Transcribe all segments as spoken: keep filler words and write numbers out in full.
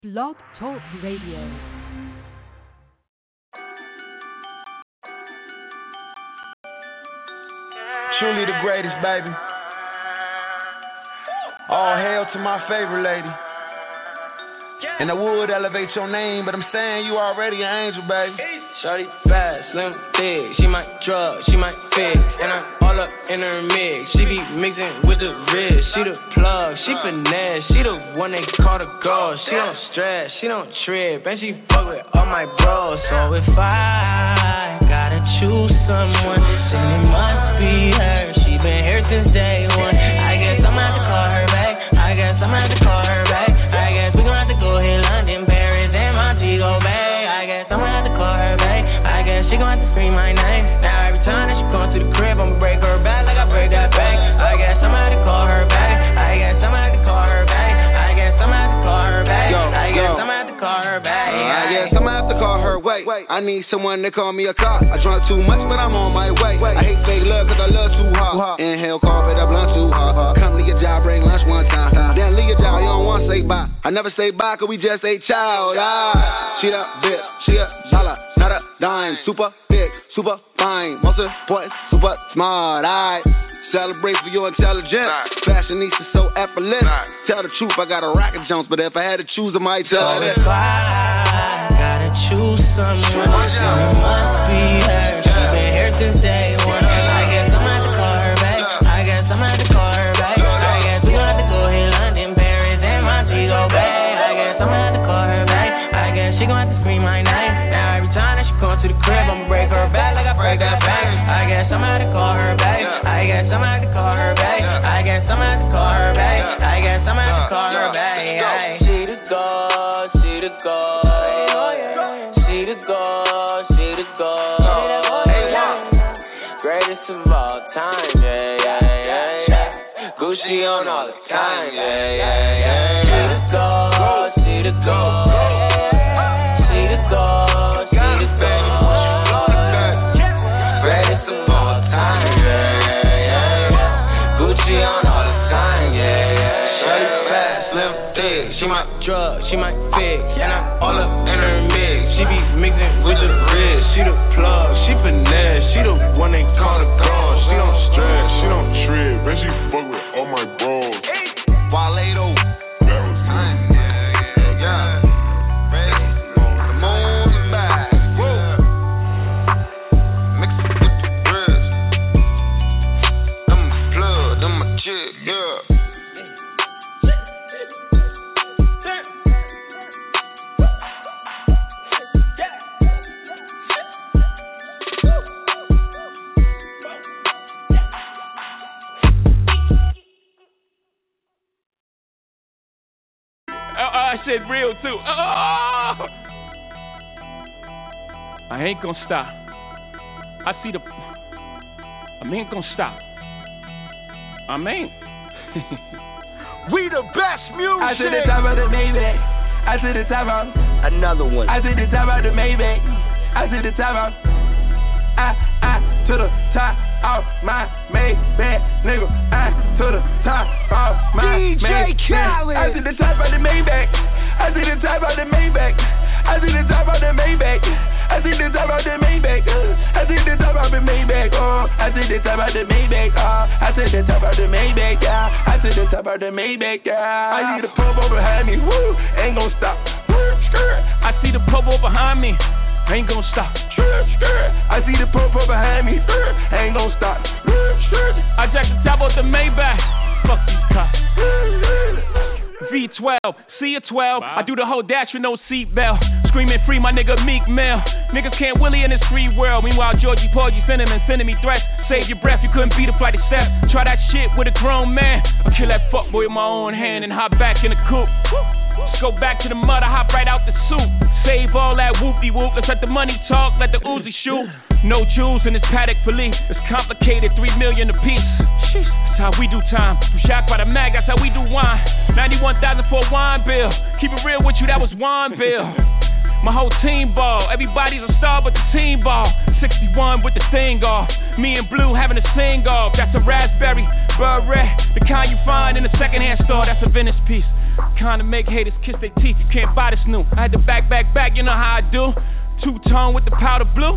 Blog Talk Radio. Truly the greatest, baby. All hail to my favorite lady. And I would elevate your name, but I'm saying you already an angel, baby. Shawty fast, slim, thick. She might drug, she might fix. And I'm all up in her mix. She be mixing with the wrist. She the plug, she finesse. She the one they call the girl. She don't stress, she don't trip. And she fuck with all my bros. So if I gotta choose someone, then it must be her. She been here since day one. I guess I'ma have to call her back. I guess I'ma have to call her back. I guess we gon' have to go hit London, Paris, and Montego Bay. I guess I'ma have to call her back. I guess she gon' have to scream my name. Now every time that she comes to the crib, I'ma break her back like I break that bank. I guess I'ma have to call her back. I guess I'ma have to call her back. I guess I'ma have to call her back. Yo, I guess yo. I'ma have to call her back. Uh, I guess I'ma have to call her. Wait, I need someone to call me a cop. I drunk too much, but I'm on my way. I hate fake love cause I love too hard. Inhale, cough it up, blunt too hard. Come to your job, bring lunch one time. Then leave your job, you don't wanna say bye. I never say bye cause we just a child. Ah, she a bitch, she a dollar, not a dime. Super big, super fine, most important, super smart. I celebrate for your intelligence. Nah. Fashionista so effortless. Nah. Tell the truth, I got a rocket Jones, but if I had to choose, I might tell her this. If I gotta choose someone, then it must be her. She been here since day one. I guess I'ma have to call her back. I guess I'ma have to call her back. I guess we gon' have to go hit London, Paris, and Montego Bay. I guess I'ma have to call her back. I guess she gon' have to scream my name. Now every time that she comes to the crib, I'ma break her back like I break that bank. I guess I'ma have to call her back. I guess I'ma have to call her back. I guess I'ma have to call her back. I guess I'ma have to call her back. She the god, she the god. She the god, she the god. Greatest of all time, yeah, yeah, yeah, yeah. Gucci on all the time, yeah, yeah, yeah. She the god, she the god. She the god, she the god. Greatest of all time, yeah, yeah, yeah. Gucci on all the time, yeah, yeah. Shawty fast, slim, thick. She might drug, she might fix. And I'm all up in her mix. She be mixing with the wrist. She the plug, she finesse. She the one they call the girl. She don't stress, she don't trip. And she fuck with all my bros. Waledo. That was mine. Yeah, yeah, yeah. Ready? The moon's back. Whoa. Mix it with the wrist. I'm a plug, I'm a chick, yeah. Uh, uh, shit real too. Oh! I ain't gonna stop. I see the. I ain't gonna stop. I mean, We the best music. I see the top of the Maybach. I see the top of Another one. I see the top of the Maybach. I see the top of I, I, to the top of my Maybach, nigga. I, to the top of my D J Maybach. Khaled. I see the top of the Maybach. I see the top of the Maybach. I see the top of the Maybach. I see the top of the Maybach. I see the top of the Maybach. Oh, I see the top of the Maybach. Oh, I see the top of the Maybach. Yeah, I see the top of the Maybach. Yeah, I see the purple behind me. Woo, ain't gon' stop. I see the purple behind me. I ain't gon' stop. I see the purple behind me. Ain't gon' stop. I jack the top of the Maybach. Fuck these cops. V twelve, C a twelve. Wow. I do the whole dash with no seatbelt. Screaming free, my nigga Meek Mill. Niggas can't willy in this free world. Meanwhile, Georgie Porgy sending and sending me threats. Save your breath, you couldn't beat a flight of steps. Try that shit with a grown man. I'll kill that fuckboy with my own hand and hop back in the coupe. Just go back to the mud, I hop right out the soup. Save all that whoopie-whoop. Let's let the money talk, let the Uzi shoot. No jewels in this paddock police. It's complicated, three million apiece. That's how we do time. I'm shocked by the mag, that's how we do wine. ninety-one thousand for a wine bill. Keep it real with you, that was wine bill. My whole team ball. Everybody's a star but the team ball. sixty-one with the thing off. Me and Blue having a sing off. That's a raspberry beret. The kind you find in a secondhand store. That's a Venice piece. Kinda make haters kiss their teeth, you can't buy this new. I had to back, back, back, you know how I do. Two-tone with the powder blue.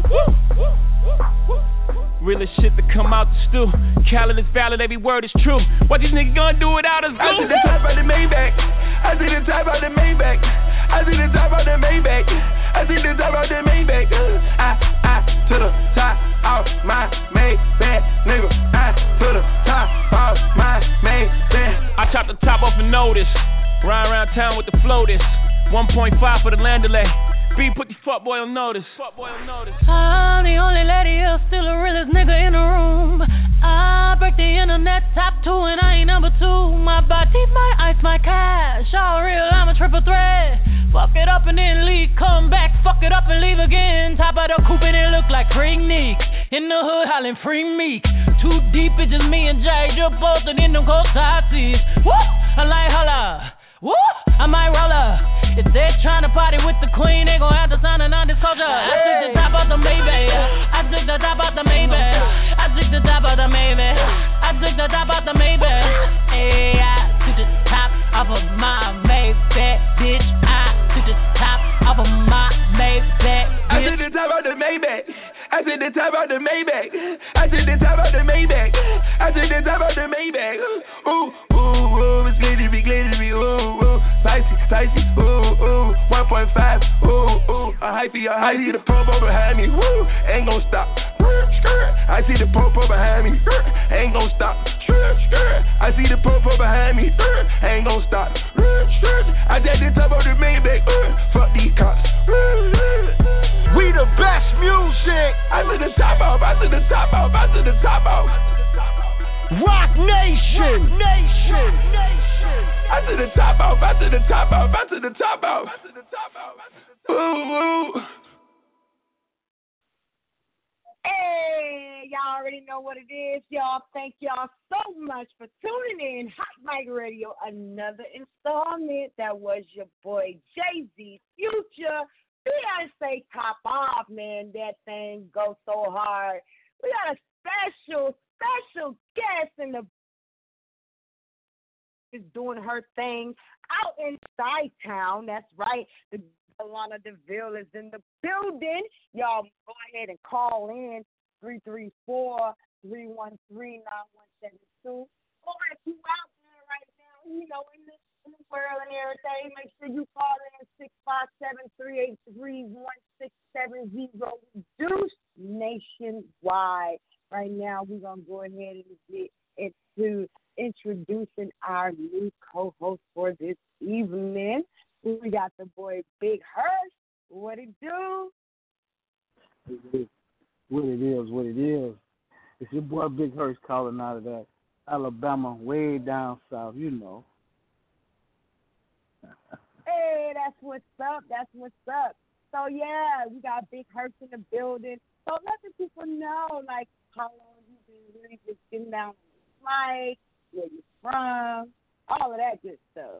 Realest shit to come out the stew. Khaled is valid, every word is true. What these niggas gonna do without us, boo? I see the top of the Maybach. I see the top of the Maybach. I see the top of the Maybach. I see the top of the Maybach. I, I, to the top of my Maybach, nigga. I, to the top of my Maybach. I chopped the top off a notice. Ride around town with the floaters. one point five for the land delay. B, put the fuckboy on notice. Fuckboy on notice. I'm the only lady here, still the realest nigga in the room. I break the internet top two and I ain't number two. My body, my ice, my cash. All real, I'm a triple threat. Fuck it up and then leave, come back. Fuck it up and leave again. Top of the coupe and it look like Freak Neek. In the hood hollering Free Meek. Too deep, it's just me and Jay. Just posted in them cold taxis. Woo! I like holla. Woo! I might roll up. If they're trying to party with the queen, they gon' have to sign a non-disclosure. I took the top off the Maybach. I took the top off the Maybach. I took the top off the Maybach. I took the top off the Maybach. Hey, I took the top off of my Maybach, bitch. I took the top off of my Maybach, bitch. I took the top off the Maybach. I took the top off the Maybach. I took the top off the Maybach. I took the top off the Maybach. Ooh, ooh, ooh, it's glittery, glittery, ooh, ooh, spicy, spicy, ooh, ooh, one point five, ooh, ooh, a hypey, a hypey, the promo behind me, woo, ain't gon' stop. I see the popo behind me, ain't gon' stop. I see the popo behind me, ain't gon' stop. I take the top of the Maybach, fuck these cops. We the best music. I to the top off, I to the top off, I to the top off. Rock Nation, Rock Nation, Nation. I to the top off, I to the top off, I to the top off. Ooh, ooh. Hey, y'all already know what it is, y'all. Thank y'all so much for tuning in. Hot Mic Radio, another installment. That was your boy Jay-Z Future. Beyonce top off, man. That thing goes so hard. We got a special, special guest in the is doing her thing out in Chi-Town. That's right. The Alana DeVille is in the building. Y'all go ahead and call in three three four, three one three, nine one seven two. Or if you out there right now, you know, in the, in the world and everything, make sure you call in six five seven, three eight three, one six seven zero. Deuce nationwide. Right now, we're going to go ahead and get into introducing our new co-host for this evening. We got the boy Big Hirsch. What it do? What it is, what it is. It's your boy Big Hirsch calling out of that Alabama, way down south, you know. Hey, that's what's up. That's what's up. So, yeah, we got Big Hirsch in the building. So let the people know, like, how long you've been really just getting down on the flight, where you're from, all of that good stuff.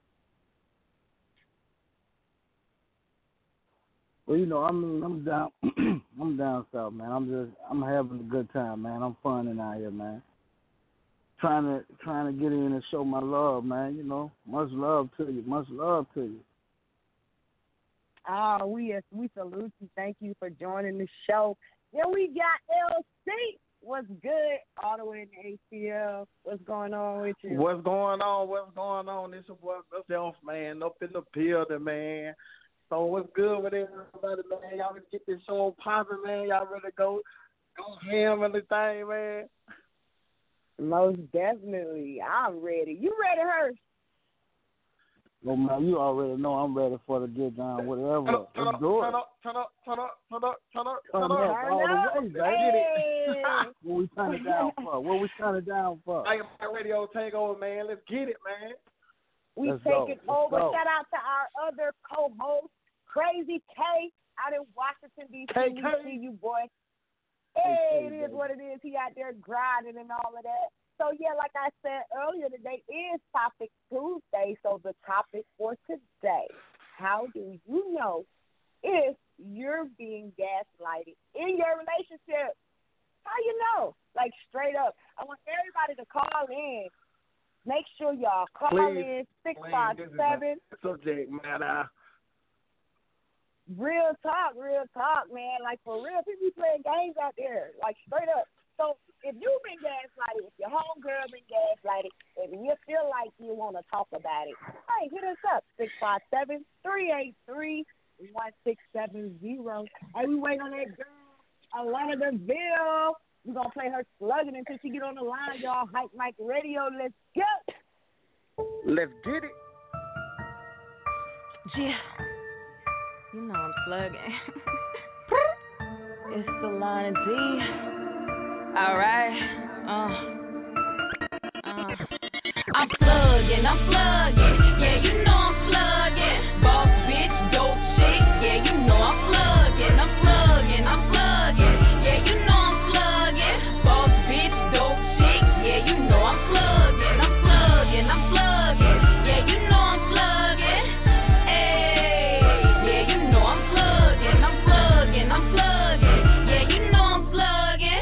Well, you know, I mean, I'm down, I'm down south, man. I'm just, I'm having a good time, man. I'm funning out here, man. Trying to, trying to get in and show my love, man. You know, much love to you, much love to you. Ah, we we salute you. Thank you for joining the show. Then we got L C. What's good? All the way in the A T L. What's going on with you? What's going on? What's going on? It's your boy myself, man. Up in the building, man. So what's good with everybody, man? Y'all ready to get this show popping, man? Y'all ready to go, go ham and the thing, man? Most definitely. I'm ready. You ready, Hirsch? Well, man, you already know I'm ready for the get down, whatever. Turn up, turn Let's up, do it. turn up, turn up, turn up, turn up, turn up, Turn turn up up. all the way, baby. Hey. What we turn it down for? What we turn it down for? I got my radio takeover, man. Let's get it, man. We Let's take go. it Let's over. go. Shout out to our other co-host, Crazy K, out in Washington, D C. K K. We see you, boy. Hey, K K, it is baby. what it is. He out there grinding and all of that. So, yeah, like I said earlier, today is Topic Tuesday. So the topic for today, how do you know if you're being gaslighted in your relationship? How you know? Like, straight up. I want everybody to call in Make sure y'all call Please, in six five seven. Subject matter. Real talk, real talk, man. Like, for real, people be playing games out there. Like, straight up. So, if you've been gaslighted, if your homegirl been gaslighted, if you feel like you want to talk about it, hey, hit us up, six five seven, three eight three, one six seven zero. Hey, we wait on that girl, Alana DeVille. We're going to play her slugging until she get on the line, y'all. Hype Mike Radio, let's go. Let's get it. Yeah. You know I'm slugging. It's Alana D. Alright, uh, uh, I'm plugging, I'm plugging, yeah, you know I'm plugging, boss bitch, dope chick, yeah, you know I'm plugging, I'm plugging, I'm plugging, yeah, you know I'm plugging, boss bitch, dope chick, yeah, you know I'm plugging, I'm plugging, I'm plugging, yeah, you know I'm plugging, hey, yeah, you know I'm plugging, I'm plugging, I'm plugging, yeah, you know I'm plugging.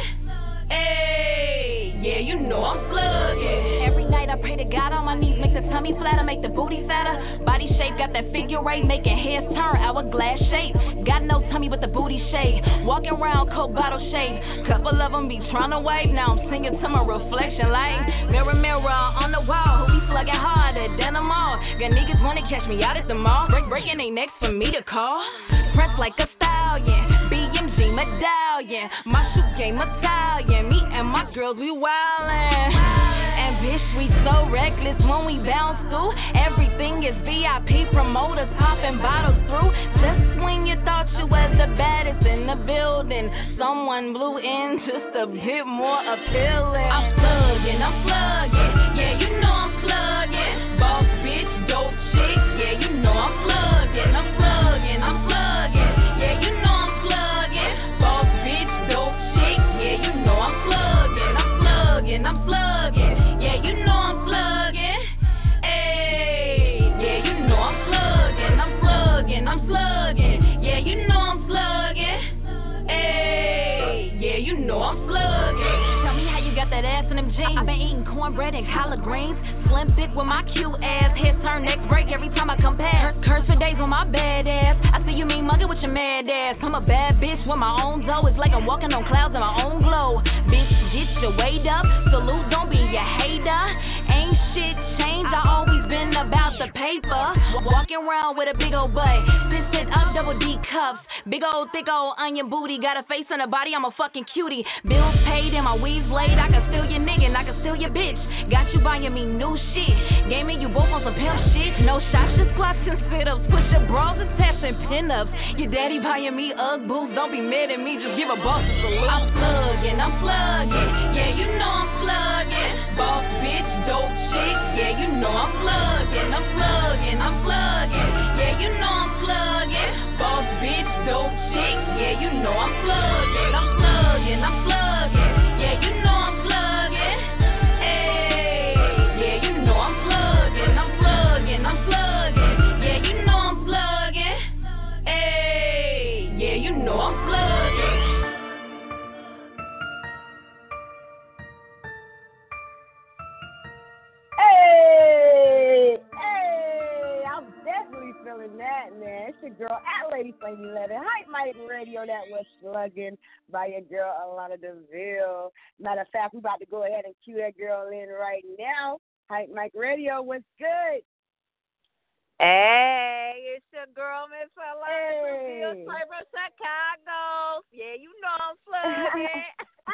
Yeah, you know I'm plugging. Every night I pray to God on my knees, make the tummy flatter, make the booty fatter. Body shape got that figure eight, making heads turn hourglass shape. Got no tummy but the booty shape. Walking around coke bottle shape. Couple of them be trying to wave. Now I'm singing to my reflection like mirror, mirror on the wall. Who be slugging harder than them all? Got niggas wanna catch me out at the mall. Break, breaking they necks for me to call. Press like a stallion. B M G medallion. My shoe game Italian. Me and my girls, we wildin'. And bitch, we so reckless when we bounce through. Everything is V I P, promoters popping bottles through. Just when you thought you was the baddest in the building, someone blew in just a bit more appealing. I'm plugging, I'm plugging, yeah, you know I'm plugging. Boss bitch, dope chick, yeah, you know I'm plugging, I'm plugging, I'm plugging, yeah, you know I'm plugging. Boss bitch, dope chick, yeah, you know I'm plugging, I'm plugging, I'm plugging, yeah, you know I'm plugging. Hey, yeah, you know I'm plugging, I'm plugging, I'm plugging, yeah, you know I'm plugging. Hey, yeah, you know I'm plugging. Tell me how you got that ass in them jeans. I've been eating cornbread and collard greens. Slim thick with my cute ass. Head turn, neck break every time I compare. Curse for days with my bad ass. I see you mean mugging with your mad ass. I'm a bad bitch with my own dough. It's like I'm walking on clouds in my own glow. Bitch, get your weight up. Salute, don't be a hater. Ain't shit changed. I always been about the paper. Walking around with a big old butt. Fist it up, double D cups. Big old, thick old onion booty. Got a face and a body, I'm a fucking cutie. Bills paid and my weave's laid. I can steal your nigga and I can steal your bitch. Got you buying me new shit. Gaming you both on some pimp shit. No shots, just squats and sit ups. Push your bras and taps and pin ups. Your daddy buying me Ugg boots. Don't be mad at me, just give a boss a salute. I'm plugging, I'm plugging. Yeah, you know I'm plugging. Boss bitch, dope chick. Yeah, you know I'm plugging. I'm plugging, I'm plugging. Yeah, you know I'm plugging. Boss bitch, dope chick. Yeah, you know I'm plugging. I'm plugging, I'm plugging. Yeah, you know I'm plugging. Hey, yeah, you know I'm plugging. I'm plugging, I'm plugging. Yeah, you know I'm plugging. Hey, yeah, you know I'm plugging. Hey, hey, I'm definitely feeling that, man. It's your girl at Lady Flame eleven. Hype Mike Radio, that was slugging by your girl Alana DeVille. Matter of fact, we about to go ahead and cue that girl in right now. Hype Mike Radio, what's good? Hey, it's your girl, Miss Alana Hey. DeVille, straight from Chicago. Yeah, you know I'm plugging.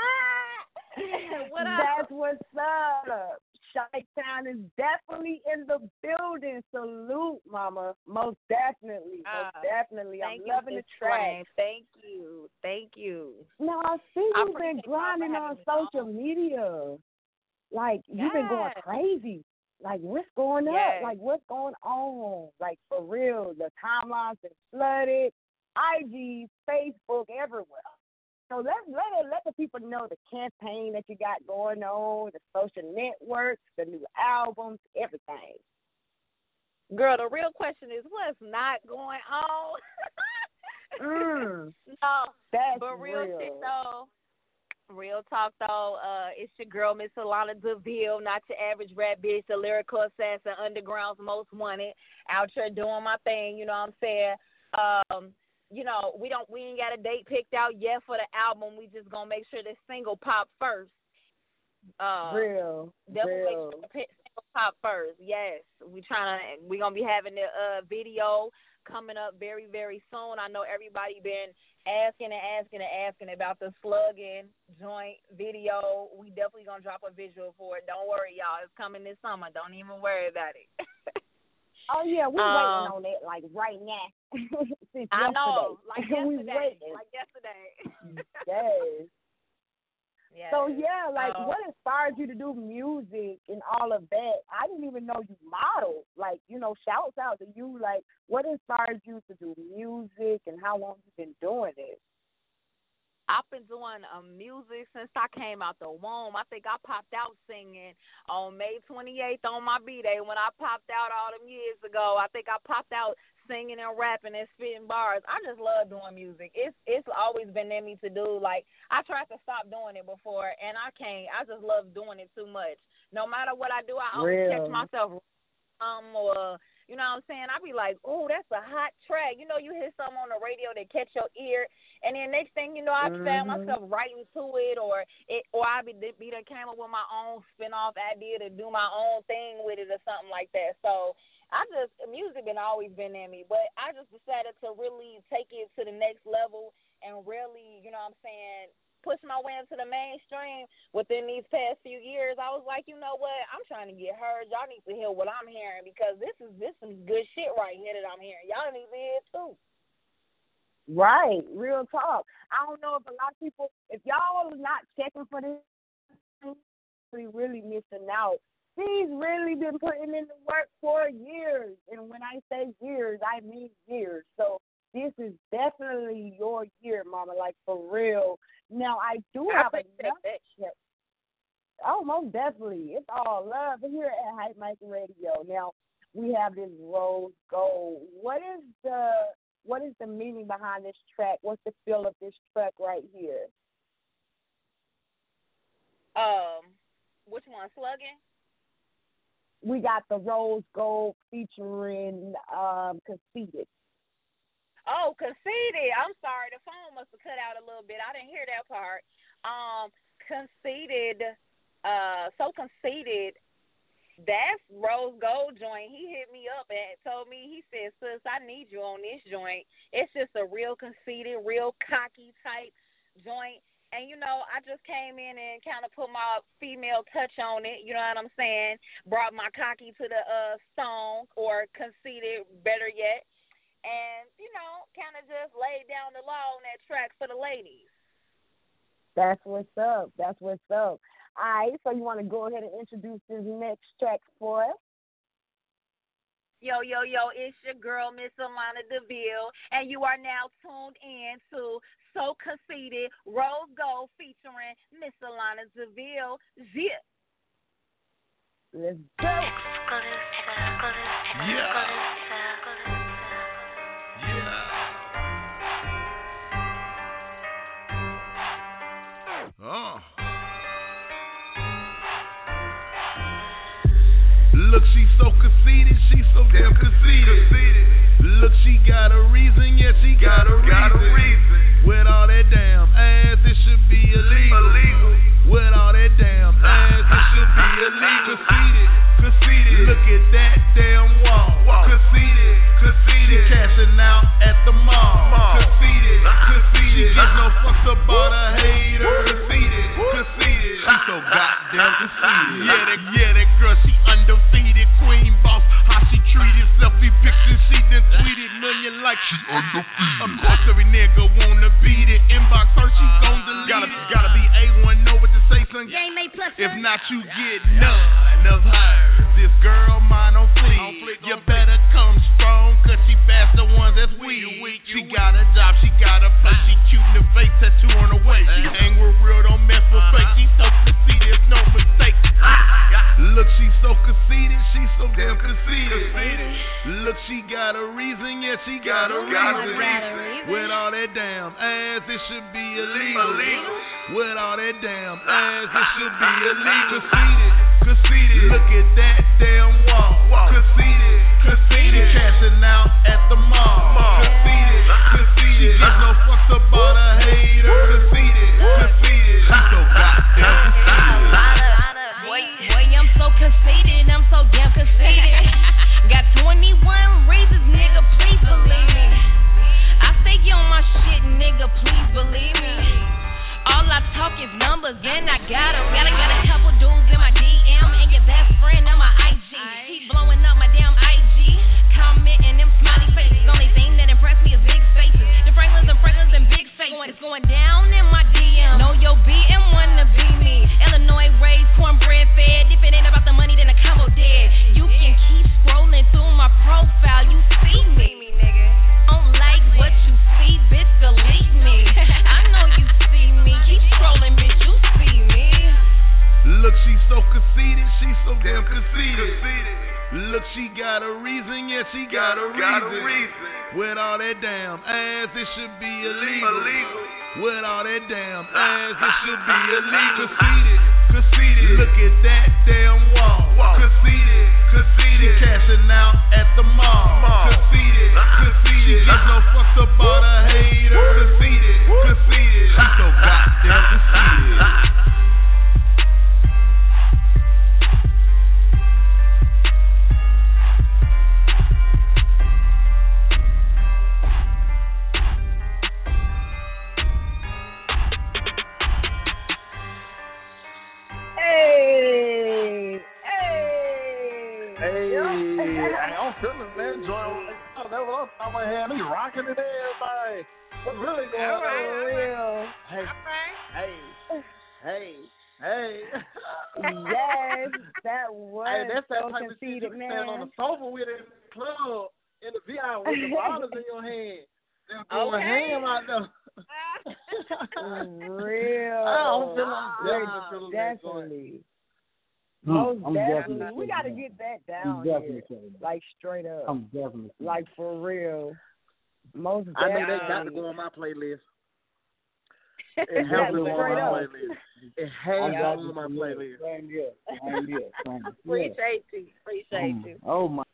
What up? That's what's up. Chi-Town is definitely in the building. Salute, mama. Most definitely. Most Uh, definitely. I'm Thank you, loving the Miss track. Flame. Thank you. Thank you. Now, I see I you've been appreciate y'all for grinding having on me social on. media. Like, you've been going Yes. crazy. Like, what's going Yes. up? Like, what's going on? Like, for real. The timelines been flooded. I G, Facebook, everywhere. So let let it, let the people know the campaign that you got going on, the social networks, the new albums, everything. Girl, the real question is what's not going on? Mm, No, that's but real, real. shit though. Real talk, though. Uh, it's your girl, Miss Alana DeVille, not your average rap bitch, the lyrical assassin, Underground's most wanted, out here doing my thing, you know what I'm saying? Um, you know, we don't, we ain't got a date picked out yet for the album. We just gonna make sure this single pop first. Uh, real, definitely real. make sure the single pop first. Yes, we trying to, we gonna be having the uh, video coming up very, very soon. I know everybody been asking and asking and asking about the Slugging joint video. We definitely gonna drop a visual for it. Don't worry, y'all. It's coming this summer. Don't even worry about it. Oh yeah, we're um, waiting on it like right now. Since I yesterday. know, like we yesterday, waiting. like yesterday. Yes. Yes. So yeah, like um, what inspired you to do music and all of that? I didn't even know you modeled. Like, you know, shouts out to you. Like, what inspired you to do music and how long you been doing it? I've been doing um, music since I came out the womb. I think I popped out singing on May twenty-eighth on my B-Day when I popped out all them years ago. I think I popped out singing and rapping and spitting bars. I just love doing music. It's it's always been in me to do. Like, I tried to stop doing it before, and I can't. I just love doing it too much. No matter what I do, I always catch myself um or, you know what I'm saying? I be like, oh, that's a hot track. You know, you hear something on the radio that catch your ear, and then next thing you know, I mm-hmm. found myself writing to it, or it, or I be, be done came up with my own spin-off idea to do my own thing with it or something like that. So I just, music been always been in me, but I just decided to really take it to the next level and really, you know what I'm saying, push my way into the mainstream within these past few years. I was like, you know what, I'm trying to get heard. Y'all need to hear what I'm hearing, because this is this some good shit right here that I'm hearing. Y'all need to hear it too. Right, real talk. I don't know if a lot of people, if y'all are not checking for this, we really missing out. He's really been putting in the work for years, and when I say years, I mean years. So this is definitely your year, Mama, like for real. Now, I do have a check. Oh, most definitely. It's all love here at Hype Mic Radio. Now, we have this Rose Gold. What is the what is the meaning behind this track? What's the feel of this track right here? Um, which one, Slugging? We got the Rose Gold featuring um, Conceited. Oh, Conceited. I'm sorry. The phone must have cut out a little bit. I didn't hear that part. Um, Conceited. Uh, so Conceited. That's Rose Gold joint. He hit me up and told me, he said, sis, I need you on this joint. It's just a real conceited, real cocky type joint. And, you know, I just came in and kind of put my female touch on it, you know what I'm saying? Brought my cocky to the uh, song, or conceited, better yet. And, you know, kind of just laid down the law on that track for the ladies. That's what's up. That's what's up. All right, so you want to go ahead and introduce this next track for us? Yo, yo, yo, it's your girl, Miss Alana DeVille, and you are now tuned in to So Conceited, Rose Gold featuring Miss Alana DeVille. Zip. Let's go. Yeah. Yeah. Oh. Look, she so conceited, she so damn conceited. Look, she got a reason, yeah, she got a reason. With all that damn ass, it should be illegal. With all that damn ass, it should be illegal. Conceited, conceited. Look at that damn wall. Conceited, conceited. Cashing out at the mall. Conceited, conceited. Gives no fucks about a hater. Conceited, conceited. She so goddamn conceited. Yeah, that, yeah, that girl, she undefeated. Queen boss, how she treated. Selfie pictures, she done tweeted. Million like she undefeated. Of course, every nigga wanna beat it. Inbox her, she gon' delete gotta, it. Gotta be A one, know what to say, son. If not, you get none of her. This girl mine on fleek. You better come strong, cause she bash the ones that's weak. She got a job, she got a place. She cute in the face, tattoo on her waist. She hang with real, don't mess with fake. She so conceited, it's no mistake. Look, she so conceited, she so damn conceited. Look, she got a reason, yeah, she got a reason. reason. With all that damn ass, it should be illegal. With all that damn ass, it should be illegal. Conceited, conceited. Look at that damn wall. Conceited, conceited. Cashing out at the mall. Conceited, conceited. She gives no fucks about a hater. Conceited, conceited. She's so goddamn conceited. Boy, boy, I'm so conceited. I'm so damn conceited. Got twenty-one reasons, nigga, please believe me. I stay on my shit, nigga, please believe me. All I talk is numbers, and I got 'em. Got a, got a couple dudes in my D M, and your best friend on my I G. Keep blowing up my damn I G, commenting them smiley faces. The only thing that impressed me is big faces. The Franklins and Franklins and big faces. It's going down in my D M. Know your B and wanna be me. Illinois raised, cornbread fed. If it ain't about the money, then the combo dead. You can keep scrolling through my profile, you see me. Don't like what you see, bitch, delete me. I know you see me. Keep scrolling, bitch, you see me. Look, she's so conceited, she's so damn conceited. Look, she got a reason, yeah, she got a reason. With all that damn ass, it should be illegal. With all that damn ass, it should be illegal. Conceited, conceited. Look at that damn wall. Conceited, conceited. Cashing out at the mall. Conceited, conceited. She gives no fucks about a hater. Conceited, conceited. She's so goddamn conceited. Hey, hey, hey, I'm feeling that joint. That was up my hand. He's rocking it, everybody. What's really going on? Real. Hey, hey, hey, hey. Yes, that was Hey, that's that so type of shit you conceited, can man. stand on the sofa with it in the club, in the V I with the bottles in your hand. They're throwing Okay. ham out there. Real. Oh, I'm feeling, Wow. I'm feeling that joint. Definitely. Mm, Most I'm definitely. definitely We got to feeling get that that. down I'm definitely here. feeling that. Like, straight up. I'm definitely feeling Like, for real. Most I know definitely. that got to go on my playlist. Yeah, It has to go on straight my up. playlist. It has I to got go on you. my Yeah, playlist. same here. Same here. Same here. Appreciate you. Appreciate Mm. you. Oh my.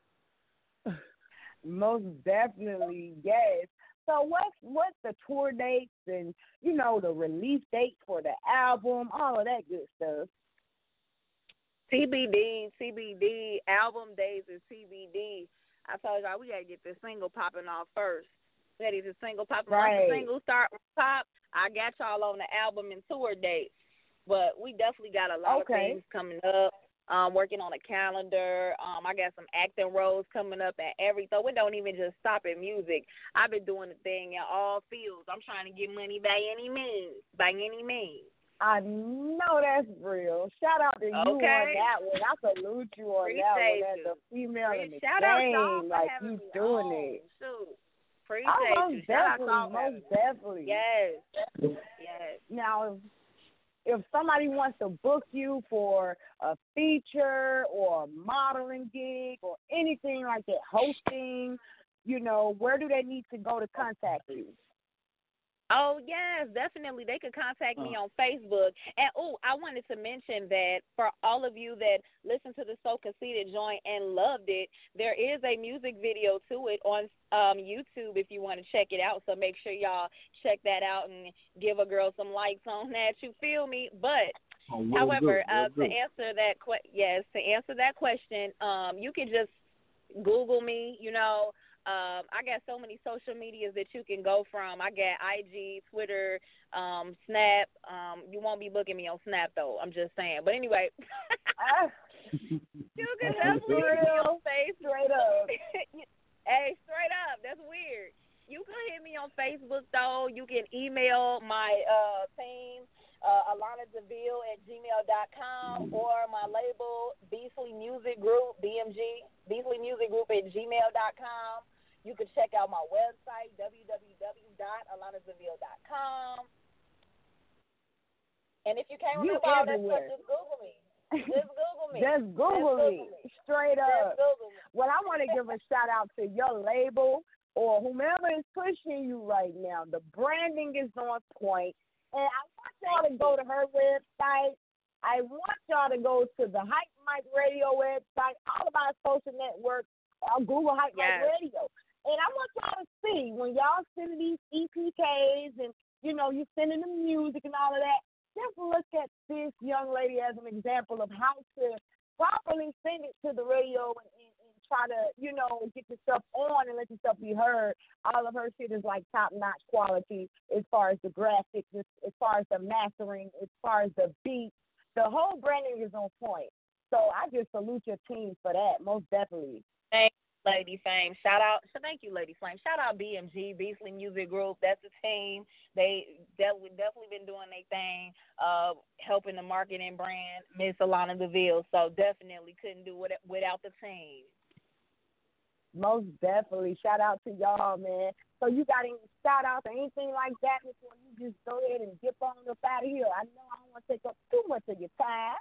Most definitely, yes. So what's what's the tour dates and, you know, the release dates for the album, all of that good stuff? T B D, T B D, album days is T B D. I told y'all we gotta get this single popping off first. We gotta get this single popping. Right. Once the single start pop, I got y'all on the album and tour dates. But we definitely got a lot Okay. of things coming up. Um, working on a calendar. Um, I got some acting roles coming up and everything. So it don't even just stop at music. I've been doing the thing in all fields. I'm trying to get money by any means. By any means. I know that's real. Shout out to you on Okay. that one. I salute you on that Appreciate one as you. a female in the Shout out y'all game. for Like, having you me doing on. it. Shoot. Oh, Appreciate most you. Shout out definitely, y'all for having most me. definitely. Yes. Yes. Now, if, if somebody wants to book you for a feature or a modeling gig or anything like that, hosting, you know, where do they need to go to contact you? Oh, yes, definitely. They could contact me on Facebook. And, oh, I wanted to mention that for all of you that listened to the So Conceited joint and loved it, there is a music video to it on um, YouTube if you want to check it out. So make sure y'all check that out and give a girl some likes on that. You feel me? But, Oh, real however, good, real uh, to good. answer that que- yes, to answer that question, um, you can just Google me, you know. Um, I got so many social medias that you can go from. I got I G, Twitter, um, Snap. Um, you won't be booking me on Snap, though. I'm just saying. But anyway, you can definitely hit me on Facebook. Straight up. Hey, straight up. That's weird. You can hit me on Facebook, though. You can email my uh, team, uh, Alana DeVille at gmail dot com, or my label, Beasley Music Group, B M G, Beasley Music Group at gmail dot com. You can check out my website, w w w dot alana deville dot com. And if you can't You remember all that everywhere. stuff, just Google me. Just Google me. Just Google Just me. Google me. Straight Just up. Google me. Well, I want to give a shout out to your label, or whomever is pushing you right now. The branding is on point. And I want y'all to go to her website. I want y'all to go to the Hype Mike Radio website, all of our social networks, uh, Google Hype yes. Mike Radio. And I want y'all to see, when y'all send these E P Ks and, you know, you sending them music and all of that, just look at this young lady as an example of how to properly send it to the radio and, and, and try to, you know, get yourself on and let yourself be heard. All of her shit is like top-notch quality as far as the graphics, as, as far as the mastering, as far as the beat. The whole branding is on point. So I just salute your team for that, most definitely. Thanks, Lady Fame. Shout out. So thank you, Lady Flame. Shout out B M G, Beasley Music Group. That's the team. They definitely, definitely been doing their thing, uh, helping the market and brand, Miss Alana DeVille. So definitely couldn't do it without the team. Most definitely. Shout out to y'all, man. So you got any shout outs or anything like that before you just go ahead and dip on up out of here? I know I don't want to take up too much of your time.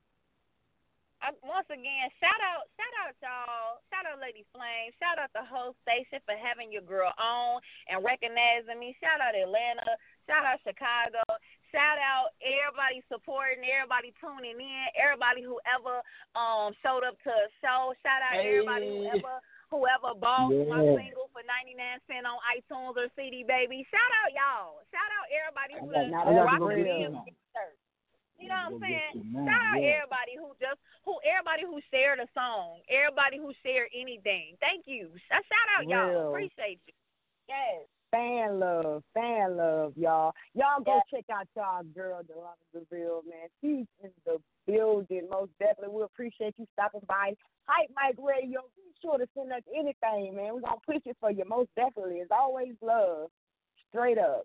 I, once again, shout out, shout out y'all, shout out Lady Flame, shout out the whole station for having your girl on and recognizing me. Shout out Atlanta, shout out Chicago, shout out everybody supporting, everybody tuning in, everybody who ever um showed up to a show. Shout out hey. everybody who ever whoever bought yeah. my single for ninety-nine cents on iTunes or C D Baby. Shout out y'all. Shout out everybody who is rocking the shirt. You know what I'm saying? Shout out yeah. everybody who just who everybody who shared a song, everybody who shared anything. Thank you. Shout out y'all. Real. Appreciate you. Yes. Fan love, fan love, y'all. Y'all go yes. check out y'all girl, Delana DeVille, man. She's in the building. Most definitely. We appreciate you stopping by. Hype Mike Radio. Be sure to send us anything, man. We're gonna push it for you. Most definitely. It's always love. Straight up.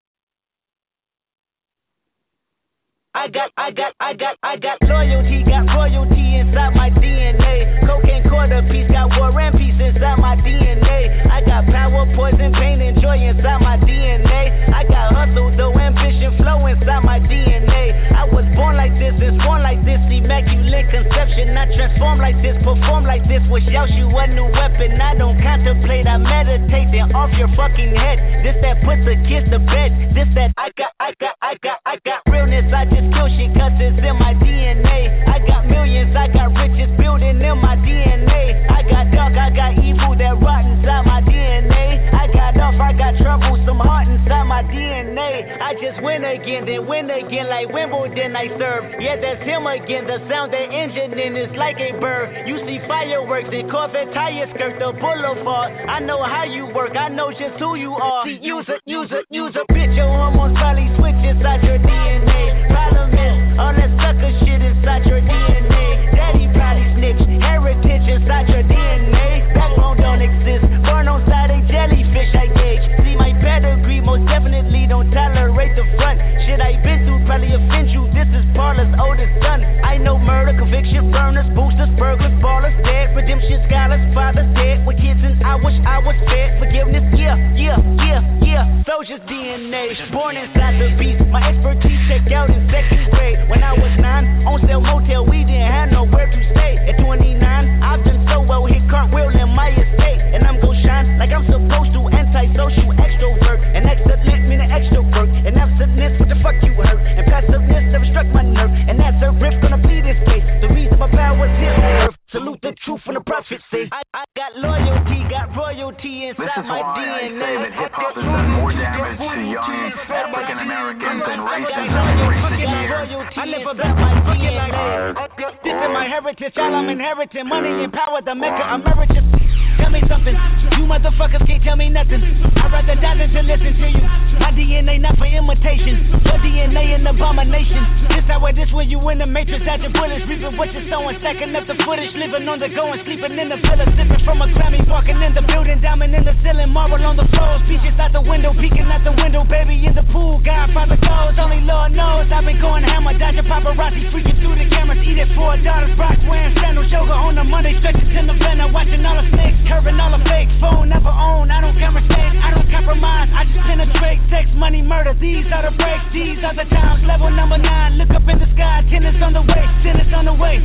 I got, I got, I got, I got loyalty, got royalty inside my D N A. Cocaine quarter piece, got war and peace inside my D N A. I got power, poison, pain, and joy inside my D N A. I got hustle, though, ambition, flow inside my D N A. I was born like this, and born like this, immaculate conception. I transform like this, perform like this, wish y'all shoot a new weapon. I don't contemplate, I meditate, then off your fucking head. This that puts a kiss to bed. This that I got, I got, I got, I got realness. I just kill shit cause it's in my D N A. I got millions, I got riches building in my D N A. I got dark, I got evil that rot inside my D N A. I got off, I got trouble, some heart inside my D N A. I just win again, then win again like Wimbledon I serve. Yeah, that's him again, the sound that engine in is like a bird. You see fireworks and Corvette tires skirt the boulevard. I know how you work, I know just who you are. See, use a, use a, use a bitch, your hormones probably switch inside your D N A. Problem is, all that sucker shit inside your D N A. Daddy probably snitch, heritage inside your D N A. Backbone don't exist, born on side a jellyfish I gauge. See my pedigree, most definitely don't tolerate the front. Shit I been through probably offend you, this is Paula's oldest son. I know murder, conviction, burners, boosters, burglars, ballers, dead. Redemption scholars, fathers dead. With kids and I wish I was fed. Forgiveness, yeah, yeah, yeah, yeah. Soldier's D N A, born inside the beast. My expertise checked out in second grade. When I was nine, on sale motel, we didn't have nowhere to stay. At twenty-nine, I've done so well, hit cartwheel in my estate. And I'm gon' shine like I'm supposed to. Antisocial extrovert. And excellent meaning extrovert. And absentness, what the fuck you heard? And passiveness never struck my nerve. And that's a riff gonna be this case. The reason my power's here on earth. Salute the truth from the prophecy. I, I got loyalty, got royalty inside my D N A. This is why I say that hip-hop has done more damage to young African Americans than racism in recent years. I never bet my D N A. This is my heritage, all I'm inheriting. Money and power, the maker emeritus. Tell me something, you motherfuckers can't tell me nothing. I'd rather die than to listen to you. My D N A not for imitation. Your D N A an abomination. This how it is when you in the matrix. Out your bullets, reaping what you're sowing. Stacking up the footage, living on the go and sleeping in the villa. Sipping from a Grammy, walking in the building. Diamond in the ceiling, marble on the floor. Speeches out the window, peeking out the window. Baby in the pool, Godfather goes. Only Lord knows I've been going hammer. Dodging paparazzi, freaking through the cameras. Eat it for a daughter's Brock wearing sandals. Yoga on a Monday, stretches in the van. Watching all the snakes. Curving all the fake phone, never own. I don't conversate, I don't compromise. I just penetrate, sex, money, murder. These are the breaks, these are the times. Level number nine, look up in the sky. Tennis on the way, tennis on the way, tennis on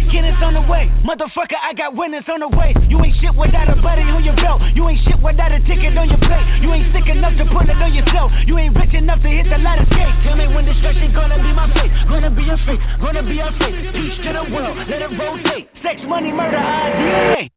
on the way. Motherfucker, I got winners on the way. You ain't shit without a buddy on your belt. You ain't shit without a ticket on your plate. You ain't sick enough to put it on yourself. You ain't rich enough to hit the light of skate. Tell me when destruction gonna be my fate. Gonna be a fate, gonna be a fate. Peace to the world, let it rotate. Sex, money, murder, I D N A.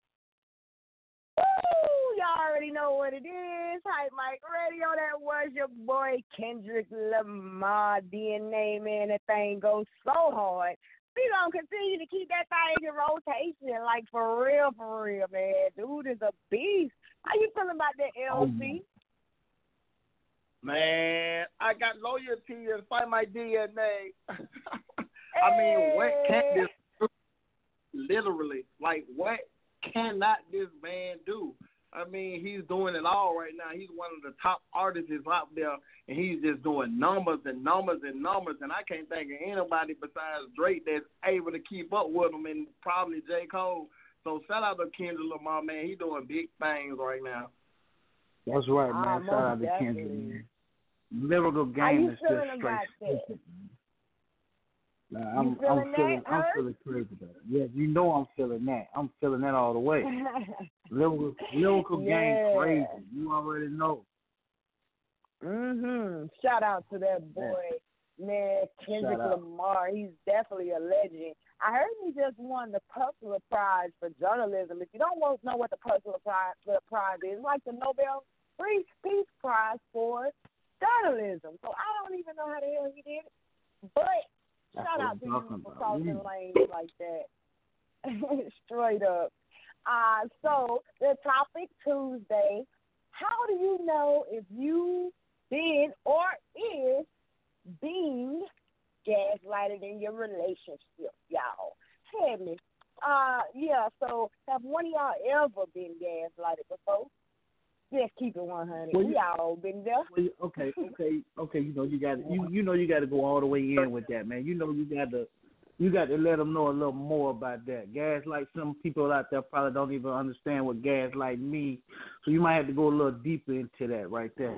Y'all already know what it is. Hype Mike Radio. That was your boy Kendrick Lamar. D N A, man. That thing goes so hard. We gonna continue to keep that thing in rotation, like for real, for real, man. Dude is a beast. How you feeling about that, L C? Man, I got loyalty and fight my D N A. I mean, what can this do? Literally, like, what cannot this man do? I mean, he's doing it all right now. He's one of the top artists out there, and he's just doing numbers and numbers and numbers, and I can't think of anybody besides Drake that's able to keep up with him, and probably J. Cole. So shout out to Kendrick Lamar, man. He's doing big things right now. That's right, man. Ah, Shout out to definitely. Kendrick, man. Lyrical How game you is just feeling straight. about that? stupid, man. Nah, I'm, You feeling I'm feeling, that, I'm Earth? feeling crazy about it. Yeah, you know I'm feeling that. I'm feeling that all the way. lyrical, lyrical Yeah. game crazy. You already know. Mm-hmm. Shout out to that boy, man, Kendrick Shout out. Lamar. He's definitely a legend. I heard he just won the Pulitzer Prize for journalism. If you don't know what the Pulitzer Prize, Prize is, it's like the Nobel Peace Prize for journalism. So I don't even know how the hell he did it. But That's shout what out I'm to you talking for about. crossing Mm. lanes like that. Straight up. Uh, so the topic Tuesday, how do you know if you been or is being gaslighted in your relationship, y'all? Tell me. Uh, yeah, so have one of y'all ever been gaslighted before? Just keep it one hundred. Well, We you- all been there. Well, you- okay, okay, okay. You know you got you you know you got to go all the way in with that, man. You know you got to you got to let them know a little more about that. Gaslight. Some people out there probably don't even understand what gaslight means, so you might have to go a little deeper into that right there.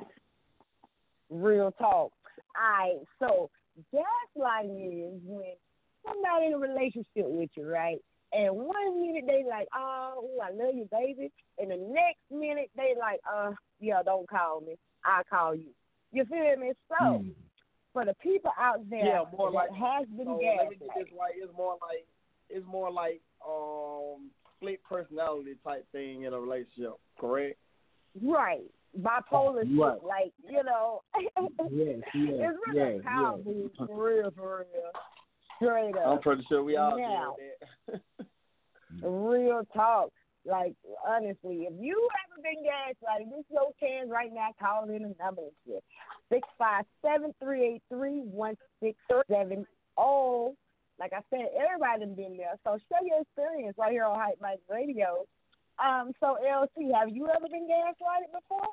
Real talk. All right, so gaslighting is when somebody in a relationship with you, right? And one minute they like, oh, ooh, I love you, baby. And the next minute they like, uh, yeah, don't call me. I'll call you. You feel me? So, Mm. for the people out there Yeah, more that like has been so let me get gaslighted, this right. It's more like it's more like um split personality type thing in a relationship, correct? right, bipolar shit, Right. like, you know, Yes, yes, it's really yes, powerful, yes. for real, for real. Straight up. I'm pretty sure we all Now, do that. real talk. Like, honestly, if you haven't been gaslighted, this is your chance right now. Call in the number six five seven, three eight three, one six seven zero. Like I said, everybody done been there. So share your experience right here on Hype Mike Radio. Um, so, L C, have you ever been gaslighted before?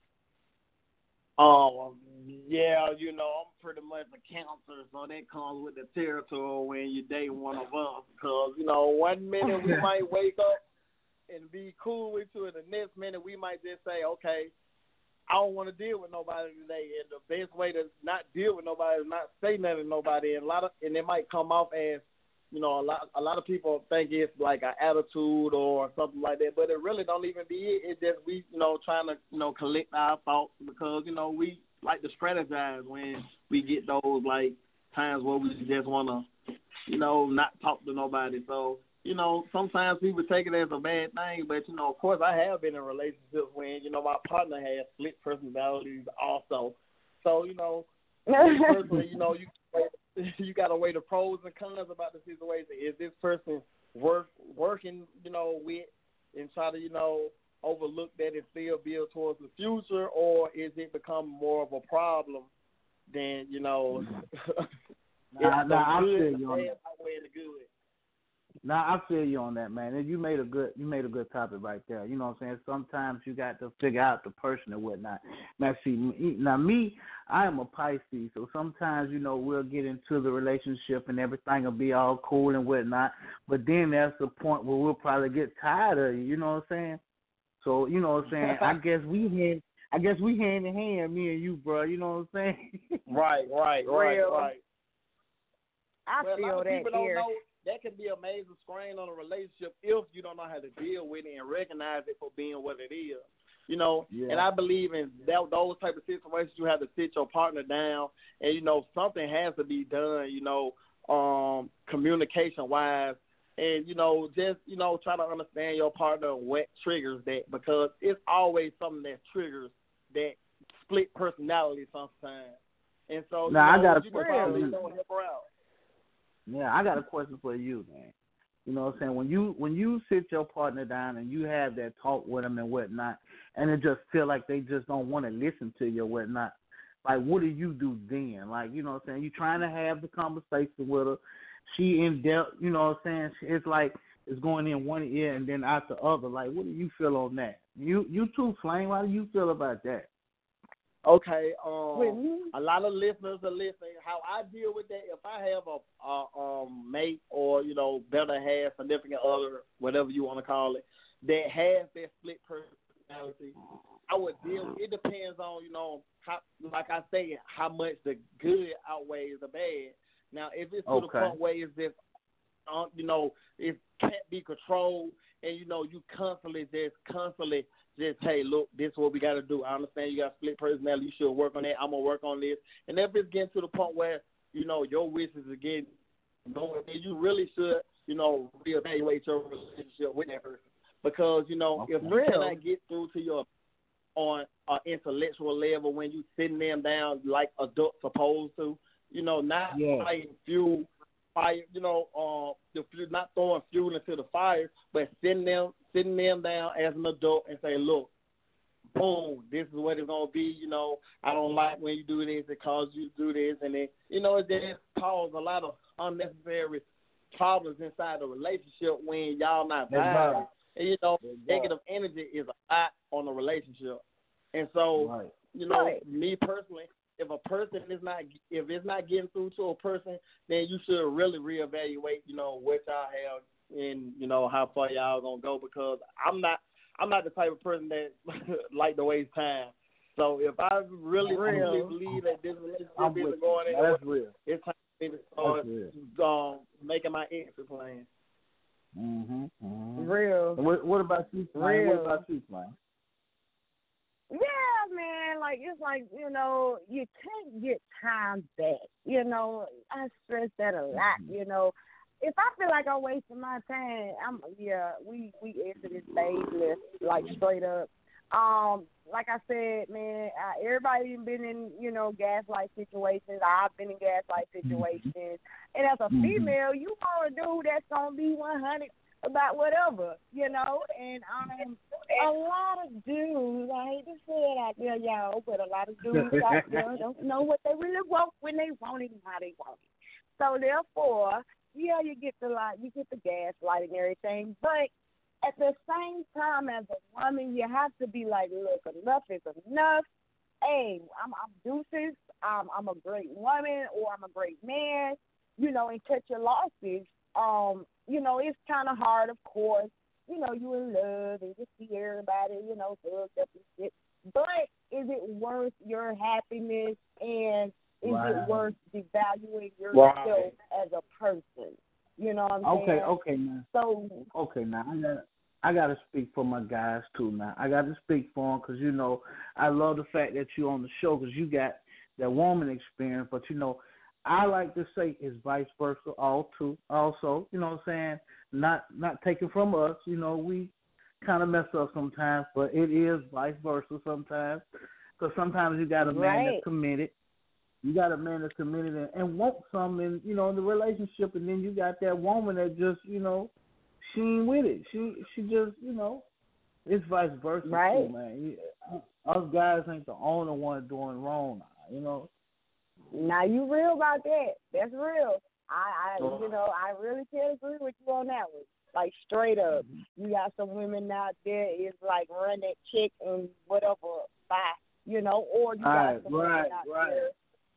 Um, yeah, you know, I'm pretty much a counselor, so that comes with the territory when you date one of us. Because, you know, one minute we might wake up and be cool with you, and the next minute we might just say, okay, I don't want to deal with nobody today. And the best way to not deal with nobody is not say nothing to nobody. And a lot of, and it might come off as, you know, a lot a lot of people think it's like an attitude or something like that, but it really don't even be it. It's just we, you know, trying to, you know, collect our thoughts because, you know, we like to strategize when we get those, like, times where we just want to, you know, not talk to nobody. So, you know, sometimes people take it as a bad thing, but, you know, of course I have been in relationships when, you know, my partner has split personalities also. So, you know, personally, you know, you you got to weigh the pros and cons about the situation. Is this person worth working, you know, with and try to, you know, overlook that and still build towards the future, or is it become more of a problem than, you know, Nah, it's nah, I the feel good, the you on bad that. outweigh the good. Now I feel you on that, man. And you made a good you made a good topic right there. You know what I'm saying? Sometimes you got to figure out the person and whatnot. Now see me, now me, I am a Pisces, so sometimes, you know, we'll get into the relationship and everything will be all cool and whatnot. But then there's the point where we'll probably get tired of you, you know what I'm saying? So, you know what I'm saying, I guess we hand I guess we hand in hand, me and you, bro, you know what I'm saying? Right, right, right, Real. right. I Well, a lot feel of that people don't here. know. that can be a major strain on a relationship if you don't know how to deal with it and recognize it for being what it is. You know, Yeah. and I believe in that, those type of situations. You have to sit your partner down, and you know something has to be done. You know, um, communication wise, and you know just you know try to understand your partner and what triggers that, because it's always something that triggers that split personality sometimes. And so now you know, I got a you question can for you. help her out. Yeah, I got a question for you, man. You know what I'm saying? When you when you sit your partner down and you have that talk with them and whatnot, and it just feel like they just don't want to listen to you or whatnot, like what do you do then? Like, you know what I'm saying? You trying to have the conversation with her. She in depth, you know what I'm saying? It's like it's going in one ear and then out the other. Like, what do you feel on that? You you too, Flame. How do you feel about that? Okay, um, a lot of listeners are listening. How I deal with that, if I have a, a um, mate or, you know, better half, significant other, whatever you want to call it, that has that split personality, I would deal, it depends on, you know, how, like I say, how much the good outweighs the bad. Now, if it's to Okay. the point where it's just, um, you know, it can't be controlled, and, you know, you constantly just, constantly just, hey, look, this is what we got to do. I understand you got split personality. You should work on that. I'm going to work on this. And if it's getting to the point where, you know, your wishes are getting going, then you really should, you know, reevaluate your relationship with that person. Because, you know, Okay. if you cannot get through to your on an intellectual level when you sitting them down like adults supposed to, you know, not Yeah. fighting fuel, fire, you know, uh, the fuel, not throwing fuel into the fire, but sitting them, sitting them down as an adult and say, look, boom, this is what it's gonna be. You know, I don't like when you do this. It causes you to do this, and then you know it just causes a lot of unnecessary problems inside the relationship when y'all not vibing. And you know, negative energy is a lot on the relationship, and so Right. you know, Right. me personally, if a person is not, if it's not getting through to a person, then you should really reevaluate, you know, what y'all have and, you know, how far y'all gonna go, because I'm not, I'm not the type of person that like to waste time. So if I really, really believe that this relationship I'm with isn't going you. anywhere, That's real. it's time for me to start That's um, making my exit plan. Mm-hmm. mm-hmm. Real. What, what about you, Flame? Real. What about you, Flame? Yeah, man, like, it's like, you know, you can't get time back. You know, I stress that a lot, you know. If I feel like I'm wasting my time, I'm, yeah, we, we exit this stage list, like, straight up. Um, like I said, man, uh, everybody been in, you know, gaslight situations. I've been in gaslight situations. And as a Mhm. female, you want a dude that's going to be one hundred about whatever, you know, and um, a lot of dudes, I hate to say it out there, y'all, but a lot of dudes out there don't know what they really want when they want it and how they want it. So therefore, yeah, you get the like, you get the gaslight and everything, but at the same time, as a woman, you have to be like, look, enough is enough. Hey, I'm, I'm deuces. I'm, I'm a great woman, or I'm a great man, you know, and cut your losses. Um, you know, it's kind of hard, of course. You know, you in love and you see everybody, you know, hooked up and shit. But is it worth your happiness, and is Right. it worth devaluing yourself Right. as a person? You know what I'm Okay, saying? okay, now. So, Okay, now I got I got to speak for my guys too. Now I got to speak for them because you know I love the fact that you're on the show because you got that woman experience. But you know, I like to say it's vice versa all too. Also, you know what I'm saying? Not not taken from us. You know, we kind of mess up sometimes, but it is vice versa sometimes. Because sometimes you got a man Right. that's committed. You got a man that's committed and, and want something, in, you know, in the relationship, and then you got that woman that just, you know, she ain't with it. She she just, you know, it's vice versa Right. too, man. You, us guys ain't the only one doing wrong, you know. now you real about that. That's real. I, I you know, I really can't agree with you on that one. Like, straight up. You got some women out there is like run that chick and whatever, bye. You know, or you got Right, some right, women out right. there,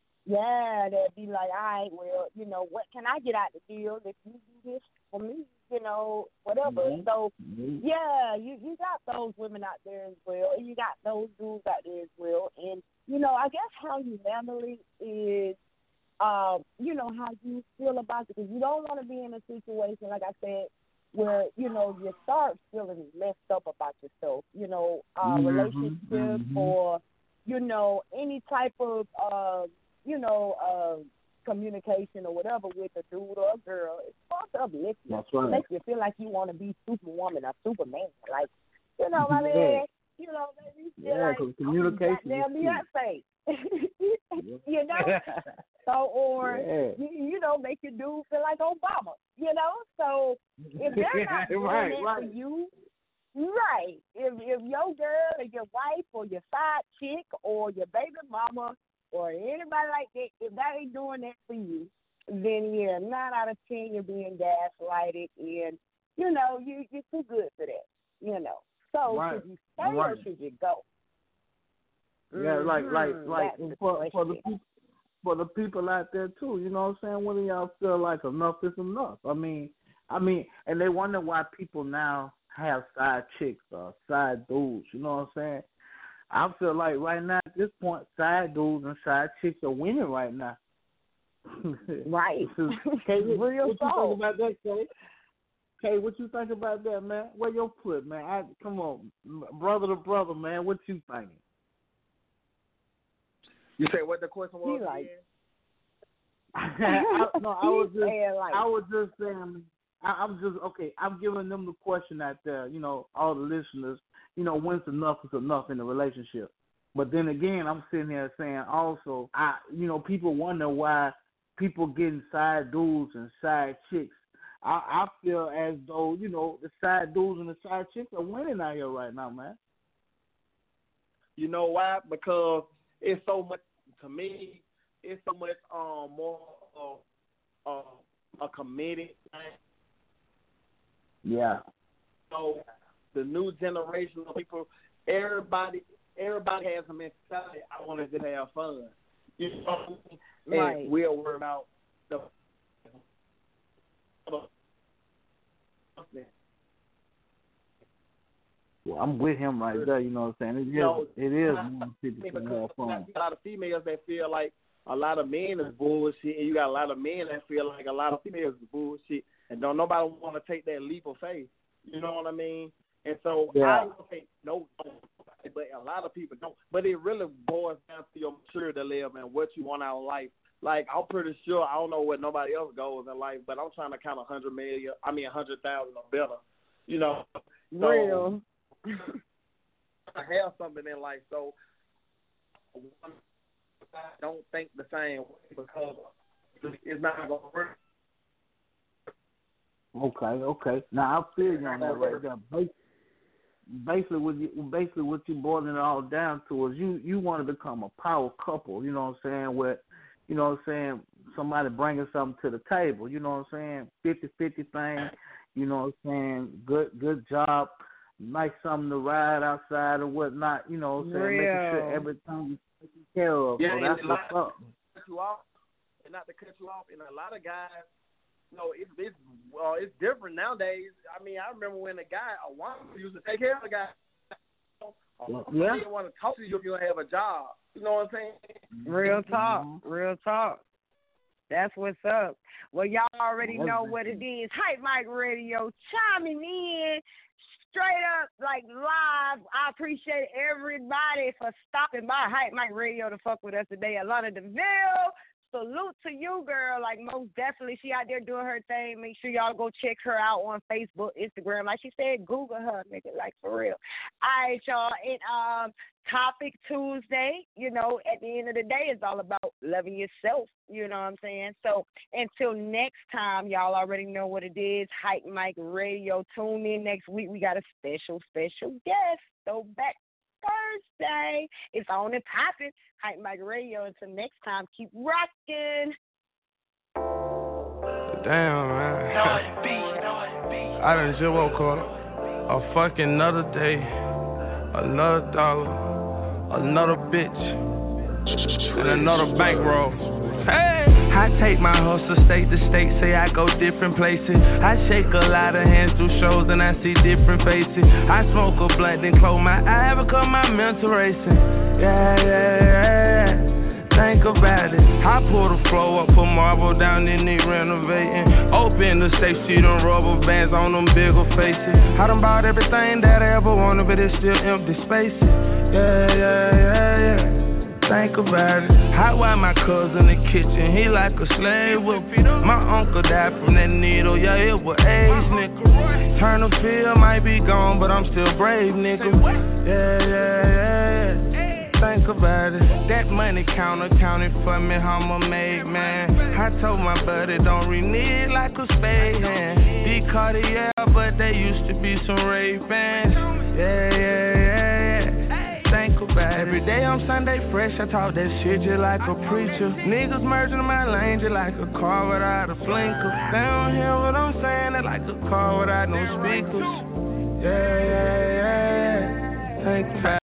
yeah, that be like, all right, well, you know, what can I get out the deal if you do this for me? You know, whatever. Mhm. So, Mhm. yeah, you, you got those women out there as well, and you got those dudes out there as well. And, you know, I guess how you handle it is uh, you know, how you feel about it. Because you don't want to be in a situation, like I said, where, you know, you start feeling messed up about yourself, you know, uh, mm-hmm, relationship mm-hmm. or, you know, any type of, uh, you know, uh, communication or whatever with a dude or a girl. It's supposed to uplift you. That's right. It makes you feel like you want to be Superwoman or Superman. Like, you know what I mean? Yeah. You know, you feel yeah, like, communication oh, Beyonce. You know? So, or, yeah. you, you know, make your dude feel like Obama, you know? So, if they're not doing right, that right. for you, right. If, if your girl or your wife or your side chick or your baby mama or anybody like that, if that ain't doing that for you, then, yeah, nine out of ten, you're being gaslighted, and, you know, you, you're too good for that, you know? So, right. should you stay right. or should you go? Yeah, like, like, Mm-hmm. like, That's for, for the people, for the people out there too, you know what I'm saying? When do y'all feel like enough is enough? I mean, I mean, and they wonder why people now have side chicks or side dudes. You know what I'm saying? I feel like right now at this point, side dudes and side chicks are winning right now. Right. Kay, Real what talk. you think about that, Kay? Kay, what you think about that, man? Where your foot, man? I, come on, brother to brother, man. What you thinking? You say what the question was? He like, I, no, I was just, like, I was just saying. I, I'm just okay. I'm giving them the question out there. You know, all the listeners. You know, when's enough is enough in a relationship. But then again, I'm sitting here saying also, I, you know, people wonder why people getting side dudes and side chicks. I, I feel as though, you know, the side dudes and the side chicks are winning out here right now, man. You know why? Because it's so much, to me, it's so much um more of uh, a committed thing. Yeah. So the new generation of people, everybody, everybody has a mentality. I want to just have fun. You know what I mean? Right. And we'll worry about the. Well, I'm with him right there. You know what I'm saying? It is. No, it is. Not, people can have fun. A lot of females that feel like a lot of men is bullshit, and you got a lot of men that feel like a lot of females is bullshit, and don't nobody want to take that leap of faith. You know what I mean? And so yeah. I don't think no, but a lot of people don't. But it really boils down to your maturity level and what you want out of life. Like, I'm pretty sure, I don't know what nobody else goes in life, but I'm trying to count a hundred million. I mean, a hundred thousand or better. You know, so, real. I have something in life, so I don't think the same way because it's not going to work. Okay, okay. Now I feel you on that right there. Basically, what you basically what you boiling it all down to is you you want to become a power couple. You know what I'm saying? Where, you know what I'm saying, somebody bringing something to the table. You know what I'm saying? fifty-fifty thing. You know what I'm saying? Good good job. Nice something to ride outside or whatnot. You know what I'm saying? Real. Making sure everything is taken care of. Yeah, so that's and what's lot, up. Cut you off, and not to cut you off. And a lot of guys, you know, it's it's uh, it's different nowadays. I mean, I remember when a guy, a woman used to take care of a guy. Well, yeah. yeah. Didn't want to talk to you if you don't have a job. You know what I'm saying? Real talk. Mm-hmm. Real talk. That's what's up. Well, y'all already That's know good. what it is. Hype Mike Radio chiming in straight up, like, live. I appreciate everybody for stopping by Hype Mike Radio to fuck with us today. Alana DeVille, salute to you, girl. Like, most definitely, she out there doing her thing. Make sure y'all go check her out on Facebook, Instagram. Like she said, Google her, nigga, like, for real. All right, y'all. And um, Topic Tuesday, you know, at the end of the day, it's all about loving yourself. You know what I'm saying? So until next time, y'all already know what it is. Hype Mike Radio. Tune in next week. We got a special, special guest. So back Thursday. It's on and popping. Hype Mike Radio. Until next time, keep rocking. Damn, man. I done just woke up. A fucking another day. Another dollar. Another bitch. And another bankroll. Hey! I take my hustle state to state, say I go different places. I shake a lot of hands through shows and I see different faces. I smoke a blunt and close my eye because my mental racing. Yeah, yeah, yeah. Think about it. I pull the floor up, put marble down, then they renovating. Open the safe, see them rubber bands on them bigger faces. I done bought everything that I ever wanted, but it's still empty spaces. Yeah, yeah, yeah, yeah. Think about it. I wipe my cousin in the kitchen, he like a slave whip. My uncle died from that needle, yeah, it was AIDS, nigga. Turn the field might be gone, but I'm still brave, nigga. Yeah, yeah, yeah, yeah. Think about it. That money counter counted for me, I'm a made man. I told my buddy don't renege like a spade hand. These Cartier, but they used to be some Ray-Bans. Yeah, yeah, yeah, yeah. Think about it. Every day I'm Sunday fresh, I talk that shit just like a preacher. Niggas merging in my lane just like a car without a blinker. They don't hear what I'm saying, they like a car without no speakers. Yeah, yeah, yeah. Think about it.